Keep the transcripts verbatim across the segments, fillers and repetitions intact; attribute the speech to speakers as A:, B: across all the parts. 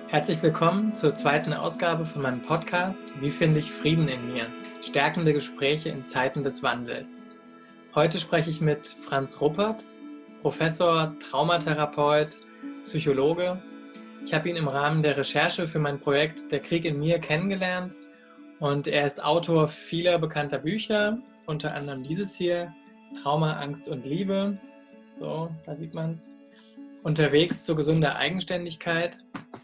A: Herzlich willkommen zur zweiten Ausgabe von meinem Podcast Wie finde ich Frieden in mir? Stärkende Gespräche in Zeiten des Wandels. Heute spreche ich mit Franz Ruppert, Professor, Traumatherapeut, Psychologe. Ich habe ihn im Rahmen der Recherche für mein Projekt Der Krieg in mir kennengelernt und er ist Autor vieler bekannter Bücher, unter anderem dieses hier, Trauma, Angst und Liebe. So, da sieht man es. Unterwegs zu gesunder Eigenständigkeit.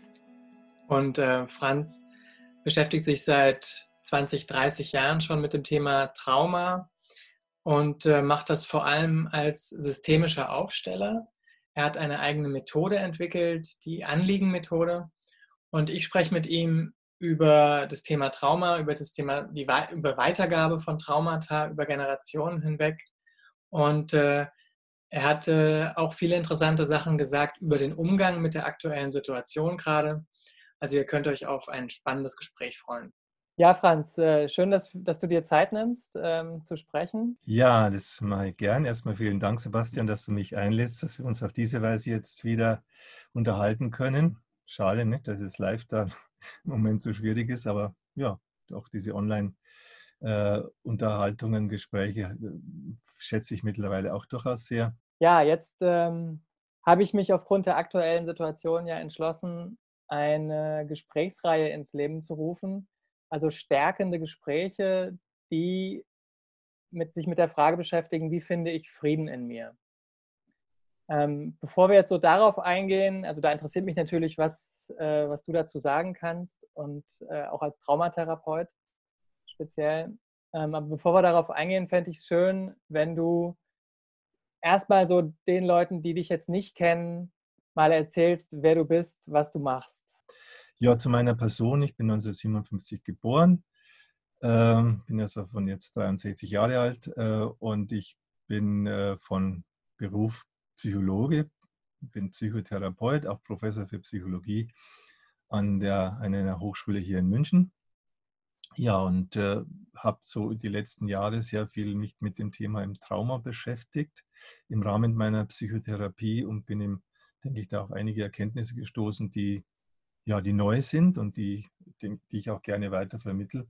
A: Und äh, Franz beschäftigt sich seit zwanzig, dreißig Jahren schon mit dem Thema Trauma und äh, macht das vor allem als systemischer Aufsteller. Er hat eine eigene Methode entwickelt, die Anliegenmethode. Und ich spreche mit ihm über das Thema Trauma, über das Thema die über Weitergabe von Traumata über Generationen hinweg. Und äh, er hatte auch viele interessante Sachen gesagt über den Umgang mit der aktuellen Situation gerade. Also ihr könnt euch auf ein spannendes Gespräch freuen. Ja, Franz, äh, schön, dass, dass du dir Zeit nimmst, ähm, zu sprechen.
B: Ja, das mache ich gern. Erstmal vielen Dank, Sebastian, dass du mich einlädst, dass wir uns auf diese Weise jetzt wieder unterhalten können. Schade, ne, dass es live da im Moment so schwierig ist, aber ja, auch diese Online-Unterhaltungen, äh, Gespräche äh, schätze ich mittlerweile auch durchaus sehr.
A: Ja, jetzt ähm, habe ich mich aufgrund der aktuellen Situation ja entschlossen, eine Gesprächsreihe ins Leben zu rufen. Also stärkende Gespräche, die mit, sich mit der Frage beschäftigen, wie finde ich Frieden in mir? Ähm, bevor wir jetzt so darauf eingehen, also da interessiert mich natürlich, was, äh, was du dazu sagen kannst und äh, auch als Traumatherapeut speziell. Ähm, aber bevor wir darauf eingehen, fände ich es schön, wenn du erstmal so den Leuten, die dich jetzt nicht kennen, mal erzählst, wer du bist, was du machst.
B: Ja, zu meiner Person. Ich bin neunzehnhundertsiebenundfünfzig geboren, ähm, bin also von jetzt dreiundsechzig Jahre alt äh, und ich bin äh, von Beruf Psychologe, bin Psychotherapeut, auch Professor für Psychologie an der, an einer Hochschule hier in München. Ja, und äh, habe so die letzten Jahre sehr viel mich mit dem Thema im Trauma beschäftigt im Rahmen meiner Psychotherapie und bin, im, denke ich, da auf einige Erkenntnisse gestoßen, die, ja, die neu sind und die, die, die ich auch gerne weiter vermittle.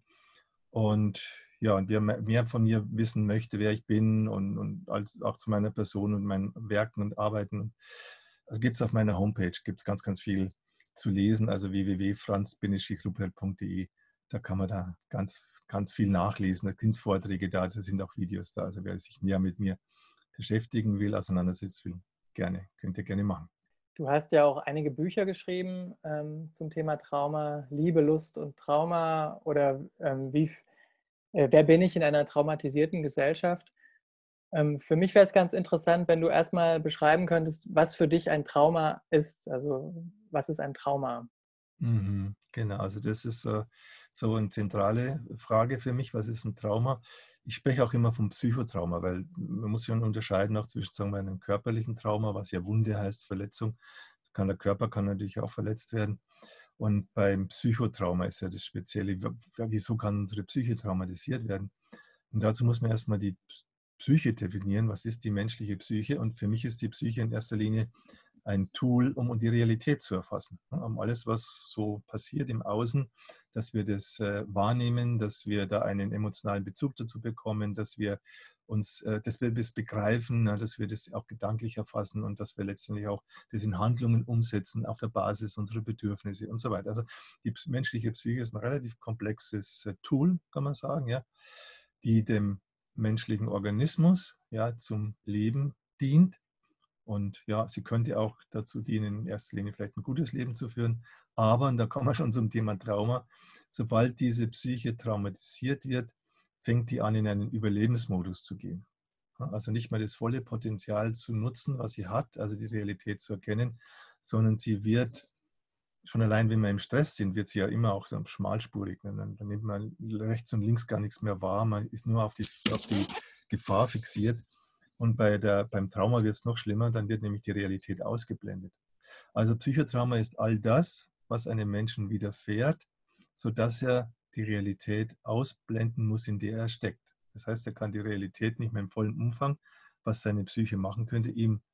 B: Und ja, und wer mehr von mir wissen möchte, wer ich bin und, und als, auch zu meiner Person und meinen Werken und Arbeiten, gibt es auf meiner Homepage gibt's ganz, ganz viel zu lesen, also w w w punkt franz ruppert punkt d e. Da kann man da ganz, ganz viel nachlesen. Da sind Vorträge da, da sind auch Videos da. Also wer sich näher mit mir beschäftigen will, auseinandersetzen will, gerne, könnt ihr gerne machen.
A: Du hast ja auch einige Bücher geschrieben ähm, zum Thema Trauma, Liebe, Lust und Trauma oder ähm, wie, äh, wer bin ich in einer traumatisierten Gesellschaft? Ähm, für mich wäre es ganz interessant, wenn du erstmal beschreiben könntest, was für dich ein Trauma ist. Also was ist ein Trauma?
B: Mhm, genau, also das ist äh, so eine zentrale Frage für mich. Was ist ein Trauma? Ich spreche auch immer vom Psychotrauma, weil man muss schon unterscheiden auch zwischen, sagen wir, einem körperlichen Trauma, was ja Wunde heißt, Verletzung. Kann der Körper kann natürlich auch verletzt werden. Und beim Psychotrauma ist ja das Spezielle, wieso kann unsere Psyche traumatisiert werden? Und dazu muss man erstmal die Psyche definieren. Was ist die menschliche Psyche? Und für mich ist die Psyche in erster Linie ein Tool, um die Realität zu erfassen. Um alles, was so passiert im Außen, dass wir das äh, wahrnehmen, dass wir da einen emotionalen Bezug dazu bekommen, dass wir uns, äh, dass wir das begreifen, na, dass wir das auch gedanklich erfassen und dass wir letztendlich auch das in Handlungen umsetzen auf der Basis unserer Bedürfnisse und so weiter. Also die menschliche Psyche ist ein relativ komplexes äh, Tool, kann man sagen, ja, die dem menschlichen Organismus ja, zum Leben dient. Und ja, sie könnte auch dazu dienen, in erster Linie vielleicht ein gutes Leben zu führen. Aber, und da kommen wir schon zum Thema Trauma, sobald diese Psyche traumatisiert wird, fängt die an, in einen Überlebensmodus zu gehen. Also nicht mehr das volle Potenzial zu nutzen, was sie hat, also die Realität zu erkennen, sondern sie wird, schon allein wenn wir im Stress sind, wird sie ja immer auch so schmalspurig. Dann, dann nimmt man rechts und links gar nichts mehr wahr, man ist nur auf die, auf die Gefahr fixiert. Und bei der, beim Trauma wird es noch schlimmer, dann wird nämlich die Realität ausgeblendet. Also Psychotrauma ist all das, was einem Menschen widerfährt, sodass er die Realität ausblenden muss, in der er steckt. Das heißt, er kann die Realität nicht mehr im vollen Umfang, was seine Psyche machen könnte, ihm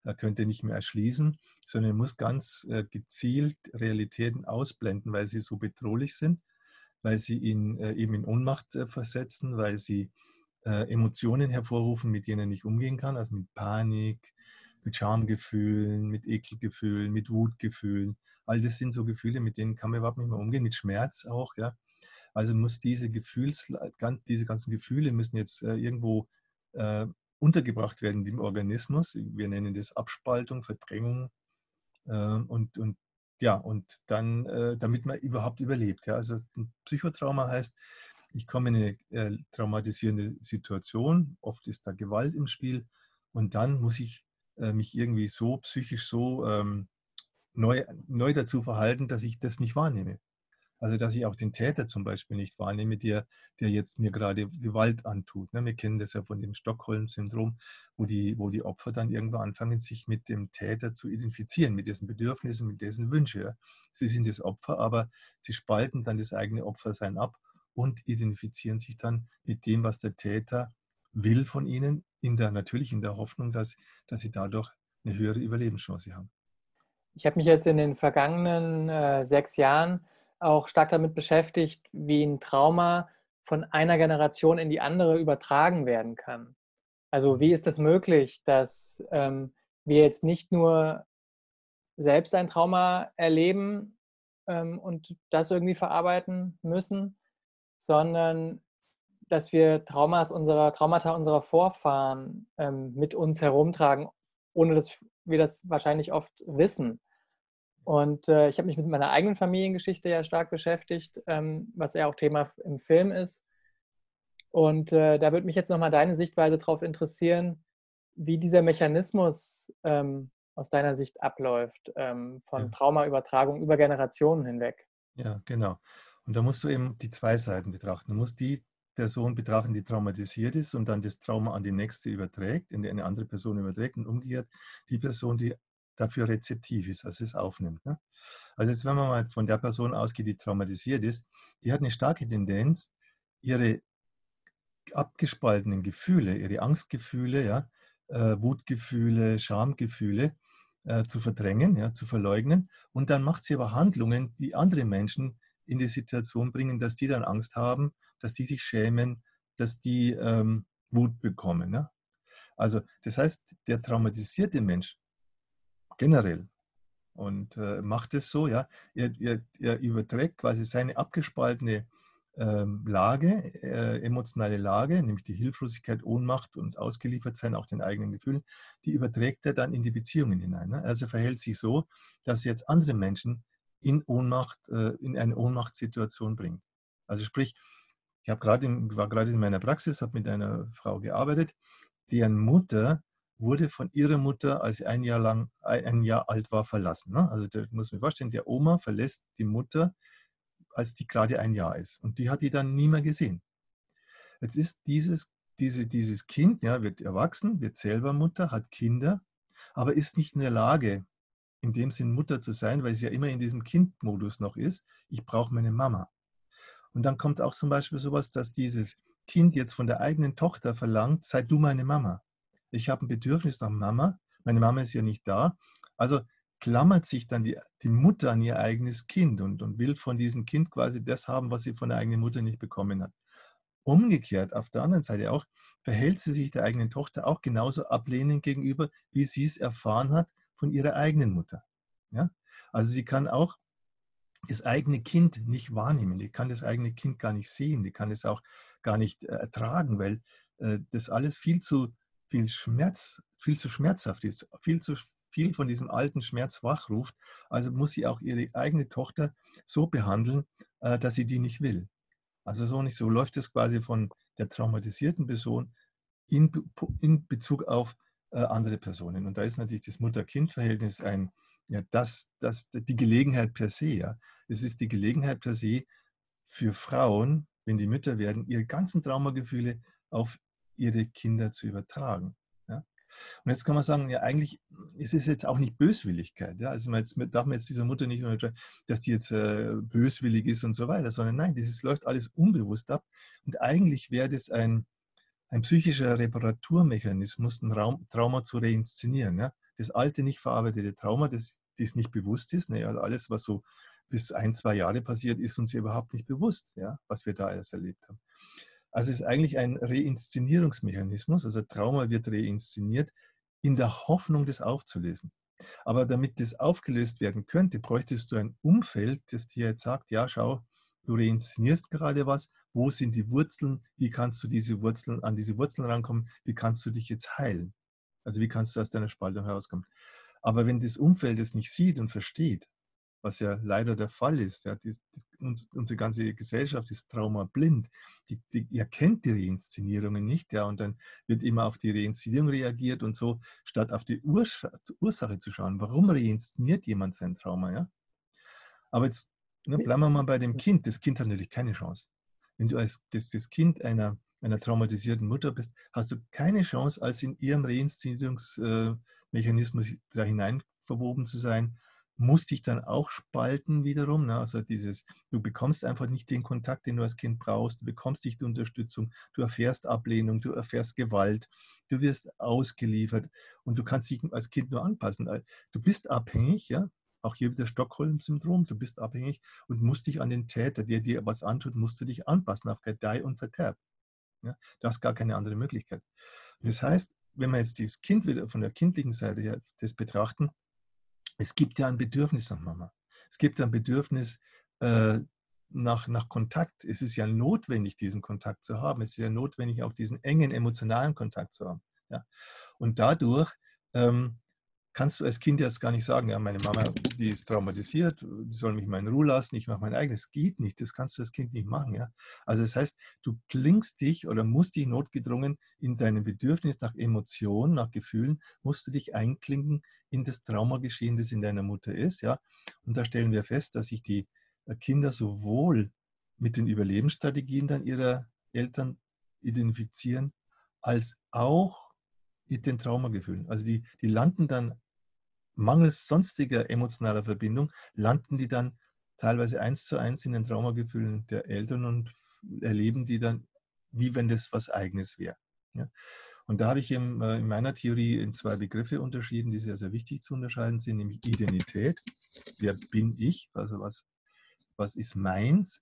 B: er könnte nicht mehr erschließen, sondern er muss ganz äh, gezielt Realitäten ausblenden, weil sie so bedrohlich sind, weil sie ihn äh, eben in Ohnmacht äh, versetzen, weil sie äh, Emotionen hervorrufen, mit denen er nicht umgehen kann, also mit Panik, mit Schamgefühlen, mit Ekelgefühlen, mit Wutgefühlen. All das sind so Gefühle, mit denen kann man überhaupt nicht mehr umgehen, mit Schmerz auch, ja. Also muss diese Gefühls, diese ganzen Gefühle müssen jetzt äh, irgendwo äh, untergebracht werden im Organismus. Wir nennen das Abspaltung, Verdrängung äh, und, und ja, und dann, äh, damit man überhaupt überlebt. Ja. Also ein Psychotrauma heißt, ich komme in eine äh, traumatisierende Situation, oft ist da Gewalt im Spiel und dann muss ich äh, mich irgendwie so psychisch so ähm, neu, neu dazu verhalten, dass ich das nicht wahrnehme. Also dass ich auch den Täter zum Beispiel nicht wahrnehme, der, der jetzt mir gerade Gewalt antut. Wir kennen das ja von dem Stockholm-Syndrom, wo die, wo die Opfer dann irgendwann anfangen, sich mit dem Täter zu identifizieren, mit dessen Bedürfnissen, mit dessen Wünschen. Sie sind das Opfer, aber sie spalten dann das eigene Opfersein ab und identifizieren sich dann mit dem, was der Täter will von ihnen, in der, natürlich in der Hoffnung, dass, dass sie dadurch eine höhere Überlebenschance haben.
A: Ich habe mich jetzt in den vergangenen äh, sechs Jahren auch stark damit beschäftigt, wie ein Trauma von einer Generation in die andere übertragen werden kann. Also wie ist es möglich, dass ähm, wir jetzt nicht nur selbst ein Trauma erleben ähm, und das irgendwie verarbeiten müssen, sondern dass wir Traumas unserer, Traumata unserer Vorfahren ähm, mit uns herumtragen, ohne dass wir das wahrscheinlich oft wissen. Und äh, ich habe mich mit meiner eigenen Familiengeschichte ja stark beschäftigt, ähm, was ja auch Thema im Film ist. Und äh, da würde mich jetzt nochmal deine Sichtweise darauf interessieren, wie dieser Mechanismus ähm, aus deiner Sicht abläuft, ähm,
B: Ja.
A: von Traumaübertragung über Generationen hinweg.
B: Ja, genau. Und da musst du eben die zwei Seiten betrachten. Du musst die Person betrachten, die traumatisiert ist und dann das Trauma an die nächste überträgt, in die eine andere Person überträgt und umgekehrt die Person, die dafür rezeptiv ist, also es aufnimmt. Ne? Also jetzt, wenn man mal von der Person ausgeht, die traumatisiert ist, die hat eine starke Tendenz, ihre abgespaltenen Gefühle, ihre Angstgefühle, ja, äh, Wutgefühle, Schamgefühle äh, zu verdrängen, ja, zu verleugnen. Und dann macht sie aber Handlungen, die andere Menschen in die Situation bringen, dass die dann Angst haben, dass die sich schämen, dass die ähm, Wut bekommen. Ja. Also das heißt, der traumatisierte Mensch generell und äh, macht es so, ja, er, er, er überträgt quasi seine abgespaltene ähm, Lage, äh, emotionale Lage, nämlich die Hilflosigkeit, Ohnmacht und Ausgeliefertsein auch den eigenen Gefühlen, die überträgt er dann in die Beziehungen hinein. Ne? Also verhält sich so, dass er jetzt andere Menschen in Ohnmacht, äh, in eine Ohnmachtssituation bringt. Also sprich, ich habe gerade war gerade in meiner Praxis, habe mit einer Frau gearbeitet, deren Mutter wurde von ihrer Mutter, als sie ein Jahr lang, ein Jahr alt war, verlassen. Ne? Also da muss man vorstellen, der Oma verlässt die Mutter, als die gerade ein Jahr ist. Und die hat die dann nie mehr gesehen. Jetzt ist dieses, diese, dieses Kind, ja, wird erwachsen, wird selber Mutter, hat Kinder, aber ist nicht in der Lage, in dem Sinn Mutter zu sein, weil sie ja immer in diesem Kindmodus noch ist. Ich brauche meine Mama. Und dann kommt auch zum Beispiel sowas, dass dieses Kind jetzt von der eigenen Tochter verlangt, sei du meine Mama. Ich habe ein Bedürfnis nach Mama, meine Mama ist ja nicht da. Also klammert sich dann die, die Mutter an ihr eigenes Kind und, und will von diesem Kind quasi das haben, was sie von der eigenen Mutter nicht bekommen hat. Umgekehrt, auf der anderen Seite auch, verhält sie sich der eigenen Tochter auch genauso ablehnend gegenüber, wie sie es erfahren hat von ihrer eigenen Mutter. Ja? Also sie kann auch das eigene Kind nicht wahrnehmen, die kann das eigene Kind gar nicht sehen, die kann es auch gar nicht äh, ertragen, weil äh, das alles viel zu viel Schmerz, viel zu schmerzhaft ist, viel zu viel von diesem alten Schmerz wachruft. Also muss sie auch ihre eigene Tochter so behandeln, äh, dass sie die nicht will. Also so nicht so läuft es quasi von der traumatisierten Person in, in Bezug auf äh, andere Personen. Und da ist natürlich das Mutter-Kind-Verhältnis ein, ja, das, das, die Gelegenheit per se. Ja. Es ist die Gelegenheit per se für Frauen, wenn die Mütter werden, ihre ganzen Traumagefühle auf ihre Kinder zu übertragen. Ja. Und jetzt kann man sagen, ja, eigentlich ist es jetzt auch nicht Böswilligkeit. Ja? Also man jetzt, darf man jetzt dieser Mutter nicht unterstellen, dass die jetzt äh, böswillig ist und so weiter, sondern nein, dieses läuft alles unbewusst ab. Und eigentlich wäre das ein, ein psychischer Reparaturmechanismus, ein Raum, Trauma zu reinszenieren. Ja? das alte, nicht verarbeitete Trauma, das, das nicht bewusst ist. Ne? Also alles, was so bis ein, zwei Jahre passiert, ist uns ja überhaupt nicht bewusst, ja, was wir da alles erlebt haben. Also es ist eigentlich ein Reinszenierungsmechanismus, also Trauma wird reinszeniert in der Hoffnung, das aufzulösen. Aber damit das aufgelöst werden könnte, bräuchtest du ein Umfeld, das dir jetzt sagt, ja, schau, du reinszenierst gerade was, wo sind die Wurzeln, wie kannst du diese Wurzeln, an diese Wurzeln rankommen, wie kannst du dich jetzt heilen? Also wie kannst du aus deiner Spaltung herauskommen? Aber wenn das Umfeld es nicht sieht und versteht, was ja leider der Fall ist, ja, die, die, uns, unsere ganze Gesellschaft ist traumablind, die, die erkennt die Reinszenierungen nicht, ja, und dann wird immer auf die Reinszenierung reagiert und so, statt auf die Urs Ursache zu schauen. Warum reinszeniert jemand sein Trauma? Ja? Aber jetzt ne, bleiben wir mal bei dem Kind. Das Kind hat natürlich keine Chance. Wenn du als das, das Kind einer, einer traumatisierten Mutter bist, hast du keine Chance, als in ihrem Reinszenierungsmechanismus da hinein verwoben zu sein, musst dich dann auch spalten wiederum. Ne? Also dieses, du bekommst einfach nicht den Kontakt, den du als Kind brauchst, du bekommst nicht die Unterstützung, du erfährst Ablehnung, du erfährst Gewalt, du wirst ausgeliefert und du kannst dich als Kind nur anpassen. Du bist abhängig, ja. Auch hier wieder Stockholm-Syndrom, du bist abhängig und musst dich an den Täter, der dir was antut, musst du dich anpassen auf Gedeih und Verderb. Ja? Du hast gar keine andere Möglichkeit. Das heißt, wenn wir jetzt das Kind wieder von der kindlichen Seite her das betrachten, es gibt ja ein Bedürfnis nach Mama. Es gibt ein Bedürfnis äh, nach, nach Kontakt. Es ist ja notwendig, diesen Kontakt zu haben. Es ist ja notwendig, auch diesen engen emotionalen Kontakt zu haben. Ja? Und dadurch ähm, kannst du als Kind jetzt gar nicht sagen, ja, meine Mama, die ist traumatisiert, die soll mich mal in Ruhe lassen, ich mache mein eigenes. Das geht nicht, das kannst du als Kind nicht machen. Ja? Also das heißt, du klingst dich oder musst dich notgedrungen in deinem Bedürfnis nach Emotionen, nach Gefühlen, musst du dich einklinken in das Traumageschehen, das in deiner Mutter ist. Ja? Und da stellen wir fest, dass sich die Kinder sowohl mit den Überlebensstrategien dann ihrer Eltern identifizieren, als auch mit den Traumagefühlen. Also die, die landen dann mangels sonstiger emotionaler Verbindung, landen die dann teilweise eins zu eins in den Traumagefühlen der Eltern und erleben die dann, wie wenn das was Eigenes wäre. Ja? Und da habe ich in, in meiner Theorie in zwei Begriffe unterschieden, die sehr, sehr wichtig zu unterscheiden sind, nämlich Identität, wer bin ich, also was, was ist meins,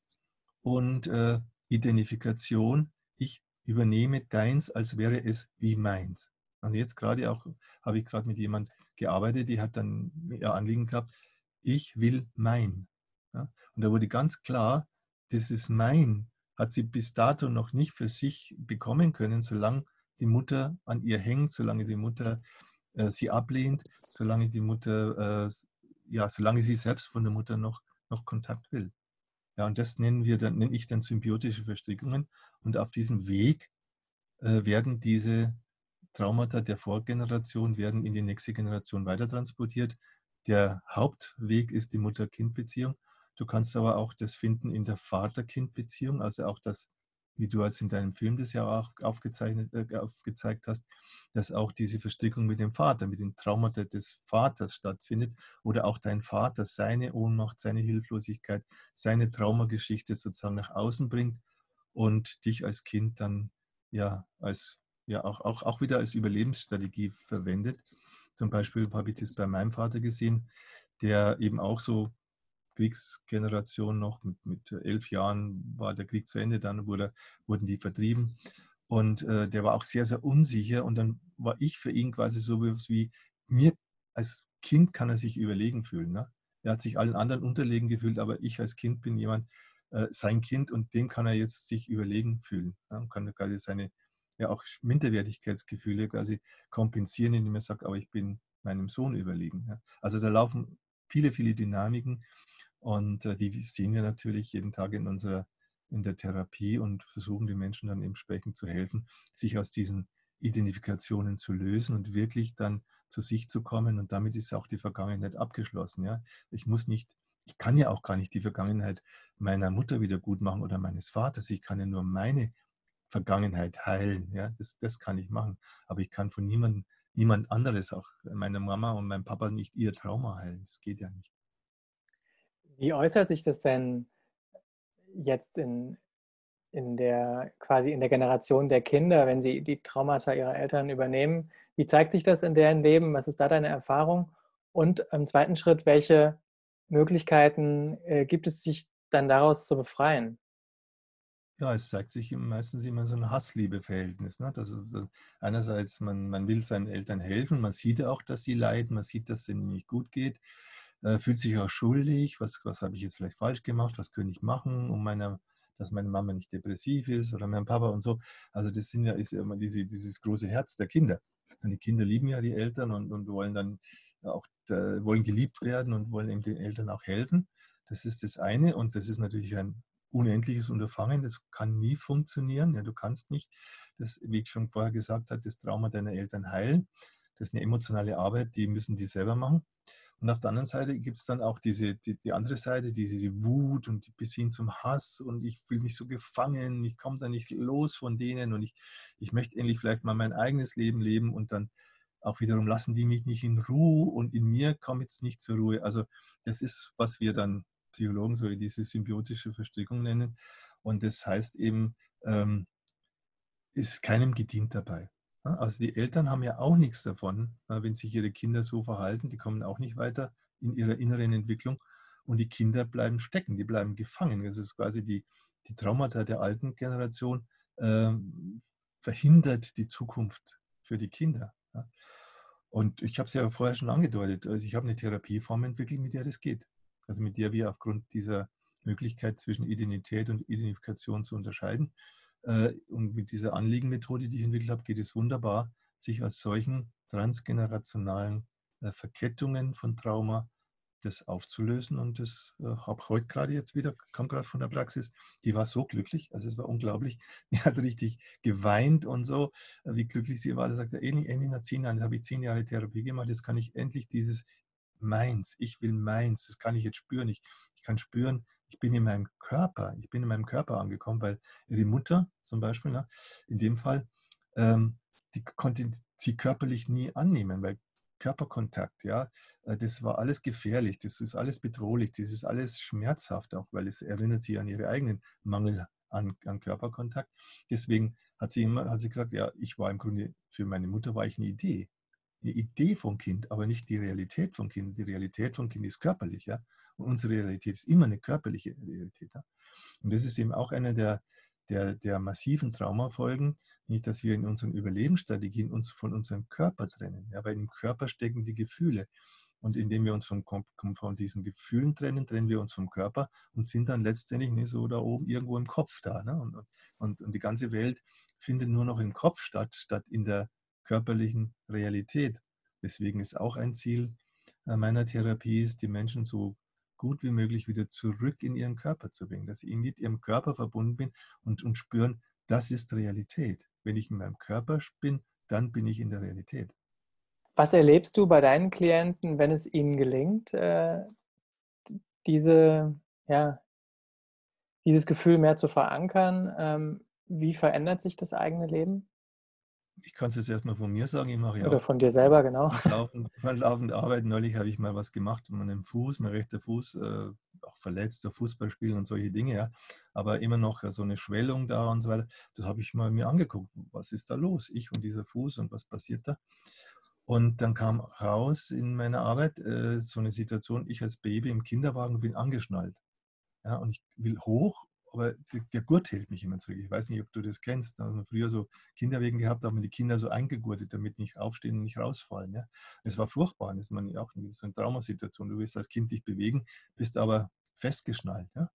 B: und äh, Identifikation, ich übernehme deins, als wäre es wie meins. Also jetzt gerade auch, habe ich gerade mit jemand gearbeitet, die hat dann ihr Anliegen gehabt, ich will mein. Ja? Und da wurde ganz klar, dieses Mein hat sie bis dato noch nicht für sich bekommen können, solange die Mutter an ihr hängt, solange die Mutter äh, sie ablehnt, solange die Mutter, äh, ja, solange sie selbst von der Mutter noch, noch Kontakt will. Ja, und das nennen wir dann, nenne ich dann symbiotische Verstrickungen. Und auf diesem Weg äh, werden diese Traumata der Vorgeneration werden in die nächste Generation weitertransportiert. Der Hauptweg ist die Mutter-Kind-Beziehung. Du kannst aber auch das finden in der Vater-Kind-Beziehung, also auch das, wie du als in deinem Film das ja auch aufgezeichnet, äh, aufgezeigt hast, dass auch diese Verstrickung mit dem Vater, mit den Traumata des Vaters stattfindet oder auch dein Vater seine Ohnmacht, seine Hilflosigkeit, seine Traumageschichte sozusagen nach außen bringt und dich als Kind dann ja als ja auch, auch, auch wieder als Überlebensstrategie verwendet. Zum Beispiel habe ich das bei meinem Vater gesehen, der eben auch so Kriegsgeneration noch, mit, mit elf Jahren war der Krieg zu Ende, dann wurde, wurden die vertrieben und äh, der war auch sehr, sehr unsicher und dann war ich für ihn quasi so wie, mir als Kind kann er sich überlegen fühlen. Ne? Er hat sich allen anderen unterlegen gefühlt, aber ich als Kind bin jemand, äh, sein Kind und dem kann er jetzt sich überlegen fühlen. Ne? Und kann quasi seine ja auch Minderwertigkeitsgefühle quasi kompensieren, indem er sagt, aber ich bin meinem Sohn überlegen. Ja. Also da laufen viele, viele Dynamiken und äh, die sehen wir natürlich jeden Tag in unserer in der Therapie und versuchen den Menschen dann entsprechend zu helfen, sich aus diesen Identifikationen zu lösen und wirklich dann zu sich zu kommen und damit ist auch die Vergangenheit abgeschlossen. Ja. Ich muss nicht, ich kann ja auch gar nicht die Vergangenheit meiner Mutter wieder gut machen oder meines Vaters, ich kann ja nur meine Vergangenheit heilen. Ja, das, das kann ich machen. Aber ich kann von niemandem, niemand anderes, auch meiner Mama und meinem Papa, nicht ihr Trauma heilen. Das geht ja nicht.
A: Wie äußert sich das denn jetzt in, in der quasi in der Generation der Kinder, wenn sie die Traumata ihrer Eltern übernehmen? Wie zeigt sich das in deren Leben? Was ist da deine Erfahrung? Und im zweiten Schritt, welche Möglichkeiten, äh, gibt es, sich dann daraus zu befreien?
B: Ja, es zeigt sich meistens immer so ein Hass-Liebe-Verhältnis, ne? Das ist, äh, einerseits, man man will seinen Eltern helfen, man sieht ja auch, dass sie leiden, man sieht, dass es denen nicht gut geht, äh, fühlt sich auch schuldig: „Was was habe ich jetzt vielleicht falsch gemacht? Was könnte ich machen, um meiner dass meine Mama nicht depressiv ist oder mein Papa“ und so. Also, das sind ja ist ja immer diese dieses große Herz der Kinder. Und die Kinder lieben ja die Eltern und und wollen dann auch da wollen geliebt werden und wollen eben den Eltern auch helfen. Das ist das eine und das ist natürlich ein unendliches Unterfangen, das kann nie funktionieren. Ja, du kannst nicht, das, wie ich schon vorher gesagt habe, das Trauma deiner Eltern heilen. Das ist eine emotionale Arbeit, die müssen die selber machen. Und auf der anderen Seite gibt es dann auch diese, die, die andere Seite, diese, diese Wut und bis hin zum Hass und ich fühle mich so gefangen, ich komme da nicht los von denen und ich, ich möchte endlich vielleicht mal mein eigenes Leben leben und dann auch wiederum lassen die mich nicht in Ruhe und in mir komme jetzt nicht zur Ruhe. Also das ist, was wir dann Psychologen so diese symbiotische Verstrickung nennen. Und das heißt eben, ähm, ist keinem gedient dabei. Ja, also die Eltern haben ja auch nichts davon, wenn sich ihre Kinder so verhalten. Die kommen auch nicht weiter in ihrer inneren Entwicklung. Und die Kinder bleiben stecken, die bleiben gefangen. Das ist quasi die, die Traumata der alten Generation, ähm, verhindert die Zukunft für die Kinder. Ja. Und ich habe es ja vorher schon angedeutet, also ich habe eine Therapieform entwickelt, mit der das geht. Also mit der wir aufgrund dieser Möglichkeit zwischen Identität und Identifikation zu unterscheiden, äh, und mit dieser Anliegenmethode, die ich entwickelt habe, geht es wunderbar, sich aus solchen transgenerationalen äh, Verkettungen von Trauma das aufzulösen. Und das äh, habe heute gerade jetzt wieder, kam gerade von der Praxis, die war so glücklich, also es war unglaublich, die hat richtig geweint und so, äh, wie glücklich sie war. Da sagt er, Eni, nach zehn Jahren, das habe ich zehn Jahre Therapie gemacht, jetzt kann ich endlich dieses meins, ich will meins, das kann ich jetzt spüren. Ich, ich kann spüren, ich bin in meinem Körper, ich bin in meinem Körper angekommen, weil ihre Mutter zum Beispiel, ne, in dem Fall, ähm, die konnte sie körperlich nie annehmen, weil Körperkontakt, ja, äh, das war alles gefährlich, das ist alles bedrohlich, das ist alles schmerzhaft, auch weil es erinnert sie an ihre eigenen Mangel an, an Körperkontakt. Deswegen hat sie immer hat sie gesagt, ja, ich war im Grunde, für meine Mutter war ich eine Idee eine Idee vom Kind, aber nicht die Realität vom Kind. Die Realität vom Kind ist körperlich, ja. Und unsere Realität ist immer eine körperliche Realität. Ja? Und das ist eben auch einer der, der, der massiven Traumafolgen, nicht, dass wir in unseren Überlebensstrategien uns von unserem Körper trennen. Ja? Weil im Körper stecken die Gefühle. Und indem wir uns von, von diesen Gefühlen trennen, trennen wir uns vom Körper und sind dann letztendlich nicht so da oben irgendwo im Kopf da. Ne? Und, und, und die ganze Welt findet nur noch im Kopf statt, statt in der körperlichen Realität. Deswegen ist auch ein Ziel äh, meiner Therapie, ist, die Menschen so gut wie möglich wieder zurück in ihren Körper zu bringen, dass ich mit ihrem Körper verbunden bin und, und spüren, das ist Realität. Wenn ich in meinem Körper bin, dann bin ich in der Realität.
A: Was erlebst du bei deinen Klienten, wenn es ihnen gelingt, äh, diese, ja, dieses Gefühl mehr zu verankern? Ähm, wie verändert sich das eigene Leben?
B: Ich kann es jetzt erstmal von mir sagen, ich mache ja
A: Oder
B: auch
A: von dir selber, genau.
B: laufend, laufend Arbeit. Neulich habe ich mal was gemacht mit meinem Fuß, mein rechter Fuß, äh, auch verletzt durch Fußballspielen und solche Dinge, ja. Aber immer noch so eine Schwellung da und so weiter. Das habe ich mal mir angeguckt. Was ist da los? Ich und dieser Fuß und was passiert da? Und dann kam raus in meiner Arbeit äh, so eine Situation, ich als Baby im Kinderwagen bin angeschnallt. Ja, und ich will hoch, aber der, der Gurt hält mich immer zurück. Ich weiß nicht, ob du das kennst. Da haben wir früher so Kinderwegen gehabt, da haben wir die Kinder so eingegurtet, damit nicht aufstehen und nicht rausfallen. Ja. Das war furchtbar. Das ist man auch so eine Traumasituation. Du willst als Kind dich bewegen, bist aber festgeschnallt. Ja.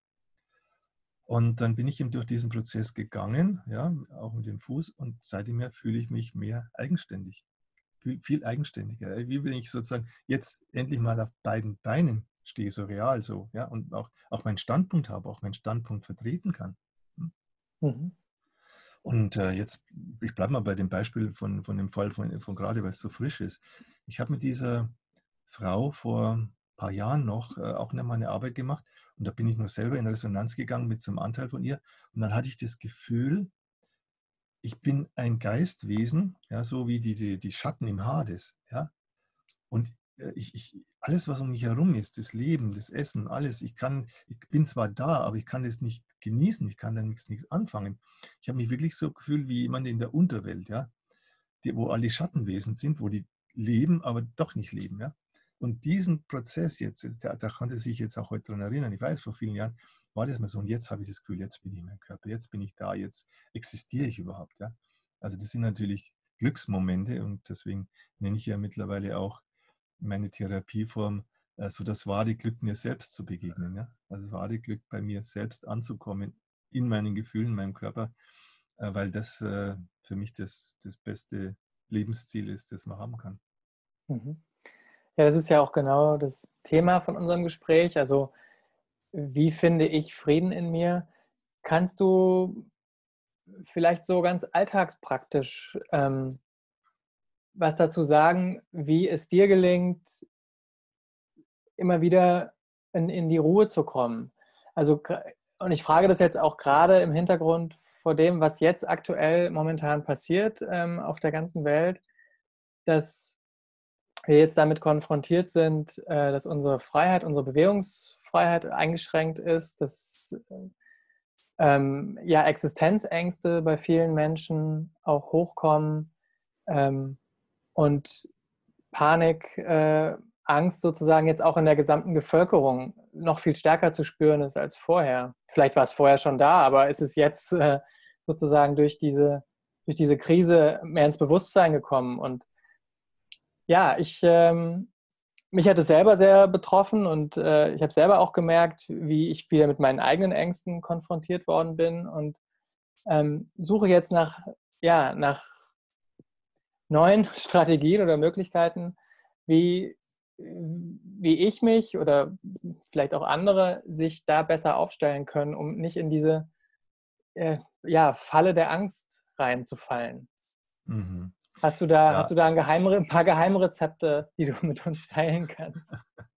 B: Und dann bin ich eben durch diesen Prozess gegangen, ja, auch mit dem Fuß. Und seitdem her fühle ich mich mehr eigenständig. Viel, viel eigenständiger. Wie bin ich sozusagen jetzt endlich mal auf beiden Beinen stehe, so real so, ja, und auch, auch meinen Standpunkt habe, auch meinen Standpunkt vertreten kann. Hm?
A: Mhm.
B: Und äh, jetzt, ich bleibe mal bei dem Beispiel von, von dem Fall von, von gerade, weil es so frisch ist. Ich habe mit dieser Frau vor ein paar Jahren noch äh, auch mal eine Arbeit gemacht und da bin ich nur selber in Resonanz gegangen mit so einem Anteil von ihr und dann hatte ich das Gefühl, ich bin ein Geistwesen, ja, so wie die, die Schatten im Hades, ja, und äh, ich, ich, alles, was um mich herum ist, das Leben, das Essen, alles, ich kann, ich bin zwar da, aber ich kann das nicht genießen, ich kann damit nichts anfangen. Ich habe mich wirklich so gefühlt wie jemand in der Unterwelt, ja. die, wo alle Schattenwesen sind, wo die leben, aber doch nicht leben. Ja? Und diesen Prozess jetzt, da, da konnte sich jetzt auch heute daran erinnern, ich weiß, vor vielen Jahren war das mal so, und jetzt habe ich das Gefühl, jetzt bin ich in meinem Körper, jetzt bin ich da, jetzt existiere ich überhaupt. Ja? Also das sind natürlich Glücksmomente, und deswegen nenne ich ja mittlerweile auch meine Therapieform, äh, so das wahre Glück, mir selbst zu begegnen. Ja? Also das wahre Glück, bei mir selbst anzukommen, in meinen Gefühlen, in meinem Körper, äh, weil das äh, für mich das, das beste Lebensziel ist, das man haben kann.
A: Mhm. Ja, das ist ja auch genau das Thema von unserem Gespräch. Also, wie finde ich Frieden in mir? Kannst du vielleicht so ganz alltagspraktisch ähm, was dazu sagen, wie es dir gelingt, immer wieder in, in die Ruhe zu kommen? Also, und ich frage das jetzt auch gerade im Hintergrund vor dem, was jetzt aktuell momentan passiert ähm, auf der ganzen Welt, dass wir jetzt damit konfrontiert sind, äh, dass unsere Freiheit, unsere Bewegungsfreiheit eingeschränkt ist, dass ähm, ja, Existenzängste bei vielen Menschen auch hochkommen ähm, und Panik, äh, Angst sozusagen jetzt auch in der gesamten Bevölkerung noch viel stärker zu spüren ist als vorher. Vielleicht war es vorher schon da, aber ist es jetzt äh, sozusagen durch diese, durch diese Krise mehr ins Bewusstsein gekommen. Und ja, ich, ähm, mich hat es selber sehr betroffen und äh, ich habe selber auch gemerkt, wie ich wieder mit meinen eigenen Ängsten konfrontiert worden bin und ähm, suche jetzt nach, ja, nach neuen Strategien oder Möglichkeiten, wie, wie ich mich oder vielleicht auch andere sich da besser aufstellen können, um nicht in diese äh, ja, Falle der Angst reinzufallen.
B: Mhm.
A: Hast du da,
B: Ja,
A: hast du da ein, Geheimre ein paar Geheimrezepte, die du mit uns teilen kannst?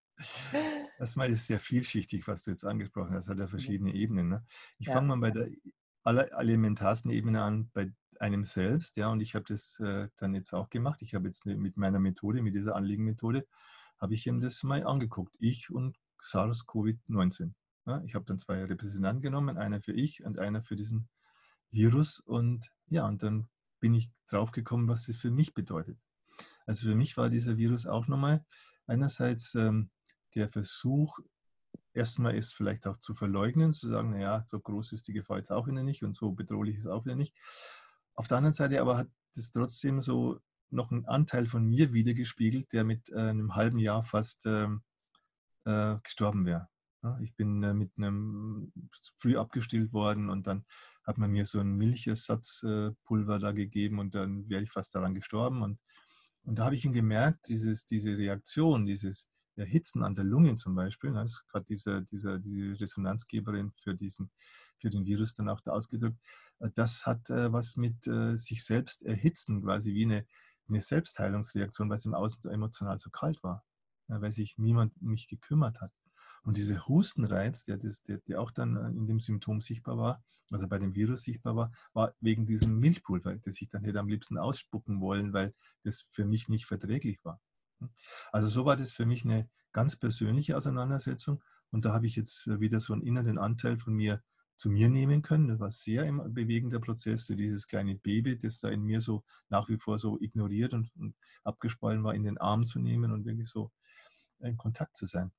B: erstmal ist es sehr vielschichtig, was du jetzt angesprochen hast. Es hat ja verschiedene Ebenen. Ne? Ich fange
A: Ja.
B: mal bei der aller elementarsten Ebene an, bei einem selbst. Ja, und ich habe das äh, dann jetzt auch gemacht. Ich habe jetzt ne, mit meiner Methode, mit dieser Anliegenmethode, habe ich ihm das mal angeguckt. Ich und SARS-CoV neunzehn. Ja, ich habe dann zwei Repräsentanten genommen, einer für ich und einer für diesen Virus. Und ja, und dann bin ich drauf gekommen, was das für mich bedeutet. Also für mich war dieser Virus auch nochmal einerseits ähm, der Versuch, erstmal ist vielleicht auch zu verleugnen, zu sagen, naja, so groß ist die Gefahr jetzt auch wieder nicht und so bedrohlich ist es auch wieder nicht. Auf der anderen Seite aber hat es trotzdem so noch einen Anteil von mir wiedergespiegelt, der mit äh, einem halben Jahr fast ähm, äh, gestorben wäre. Ja, ich bin äh, mit einem früh abgestillt worden, und dann hat man mir so ein Milchersatzpulver äh, da gegeben, und dann wäre ich fast daran gestorben. Und, und da habe ich ihn gemerkt, dieses, diese Reaktion, dieses Erhitzen an der Lunge zum Beispiel, ne, das ist gerade diese, diese, diese Resonanzgeberin für, diesen, für den Virus dann auch da ausgedrückt, äh, das hat äh, was mit äh, sich selbst erhitzen, quasi wie eine, eine Selbstheilungsreaktion, weil es im Außen so emotional so kalt war, ja, weil sich niemand um mich gekümmert hat. Und dieser Hustenreiz, der, das, der, der auch dann in dem Symptom sichtbar war, also bei dem Virus sichtbar war, war wegen diesem Milchpulver, das ich dann hätte am liebsten ausspucken wollen, weil das für mich nicht verträglich war. Also so war das für mich eine ganz persönliche Auseinandersetzung, und da habe ich jetzt wieder so einen inneren Anteil von mir zu mir nehmen können. Das war sehr ein bewegender Prozess, so dieses kleine Baby, das da in mir so nach wie vor so ignoriert und, und abgespalten war, in den Arm zu nehmen und wirklich so in Kontakt zu sein.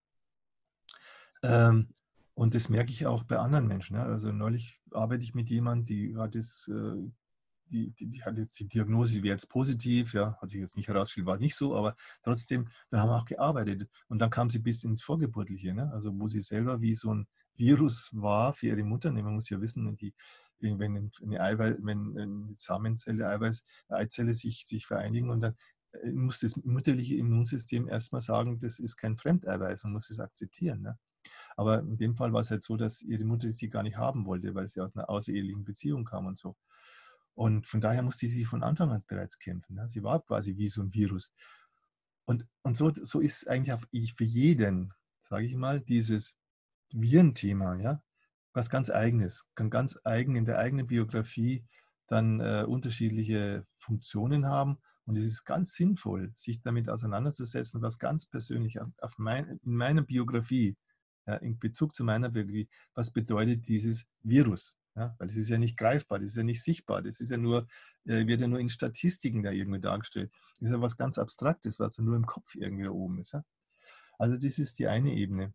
B: Ähm, und das merke ich auch bei anderen Menschen. Ja. Also neulich arbeite ich mit jemandem, die hat es, äh, die, die, die hat jetzt die Diagnose, die wäre jetzt positiv, ja, hat sich jetzt nicht herausgestellt, war nicht so, aber trotzdem, dann haben wir auch gearbeitet. Und dann kam sie bis ins Vorgeburtliche, ne? Also wo sie selber wie so ein Virus war für ihre Mutter. Man muss ja wissen, die, wenn eine, Eiweiß, wenn eine Samenzelle, Eiweiß, eine Eizelle sich, sich vereinigen, und dann äh, muss das mütterliche Immunsystem erstmal sagen, das ist kein Fremdeiweiß, und muss es akzeptieren. Ne? Aber in dem Fall war es halt so, dass ihre Mutter sie gar nicht haben wollte, weil sie aus einer außerehelichen Beziehung kam und so. Und von daher musste sie von Anfang an bereits kämpfen. Ne? Sie war quasi wie so ein Virus. Und, und so, so ist eigentlich auch für jeden, sage ich mal, dieses Virenthema, ja, was ganz Eigenes, kann ganz eigen in der eigenen Biografie dann äh, unterschiedliche Funktionen haben. Und es ist ganz sinnvoll, sich damit auseinanderzusetzen, was ganz persönlich auf, auf mein, in meiner Biografie, ja, in Bezug zu meiner Biografie, was bedeutet dieses Virus? Ja, weil es ist ja nicht greifbar, das ist ja nicht sichtbar, das ist ja nur, äh, wird ja nur in Statistiken da irgendwie dargestellt. Das ist ja was ganz Abstraktes, was ja nur im Kopf irgendwie da oben ist. Ja? Also das ist die eine Ebene.